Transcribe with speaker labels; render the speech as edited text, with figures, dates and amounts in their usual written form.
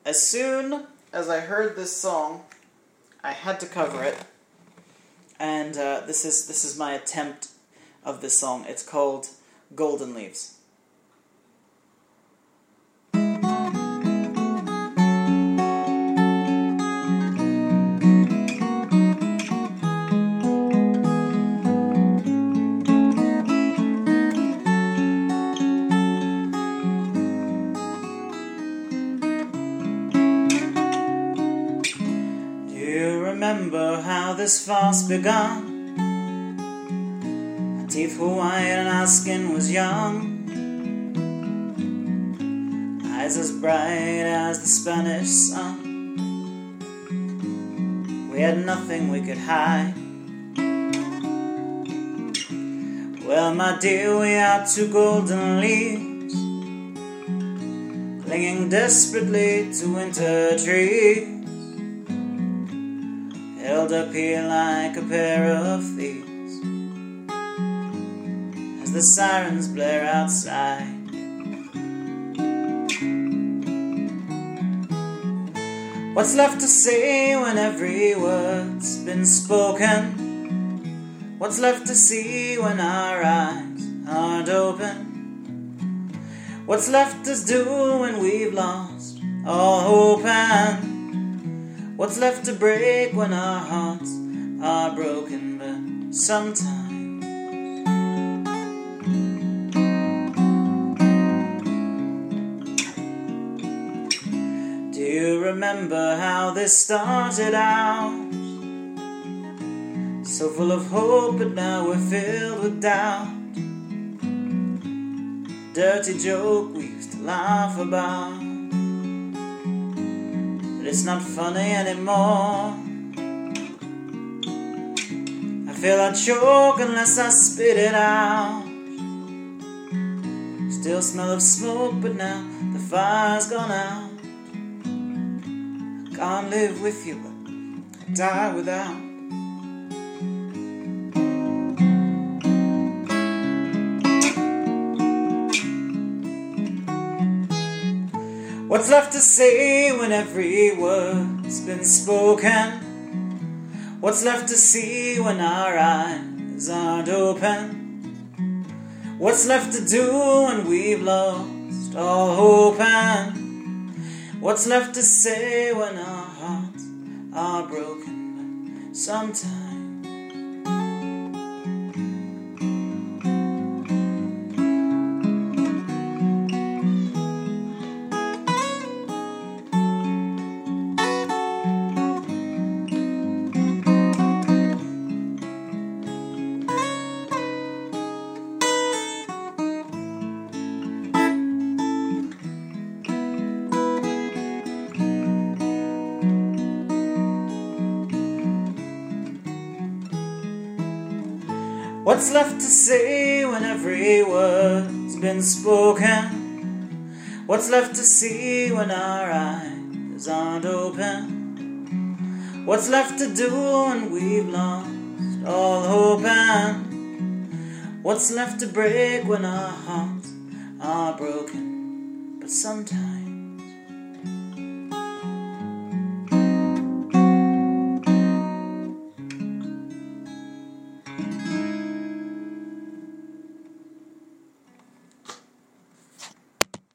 Speaker 1: As soon as I heard this song, I had to cover it, and this is my attempt of this song. It's called Golden Leaves. Remember how this farce begun? Our teeth were white and our skin was young, eyes as bright as the Spanish sun. We had nothing we could hide. Well, my dear, we are two golden leaves, clinging desperately to winter trees, held up here like a pair of thieves as the sirens blare outside. What's left to say when every word's been spoken? What's left to see when our eyes aren't open? What's left to do when we've lost all hope? And what's left to break when our hearts are broken? But sometimes do you remember how this started out? So full of hope, but now we're filled with doubt. Dirty joke we used to laugh about, it's not funny anymore. I feel I choke unless I spit it out. Still smell of smoke, but now the fire's gone out. I can't live with you, but I die without. What's left to say when every word's been spoken? What's left to see when our eyes aren't open? What's left to do when we've lost all hope? And what's left to say when our hearts are broken? But sometimes what's left to say when every word's been spoken? What's left to see when our eyes aren't open? What's left to do when we've lost all hope? And what's left to break when our hearts are broken? But sometimes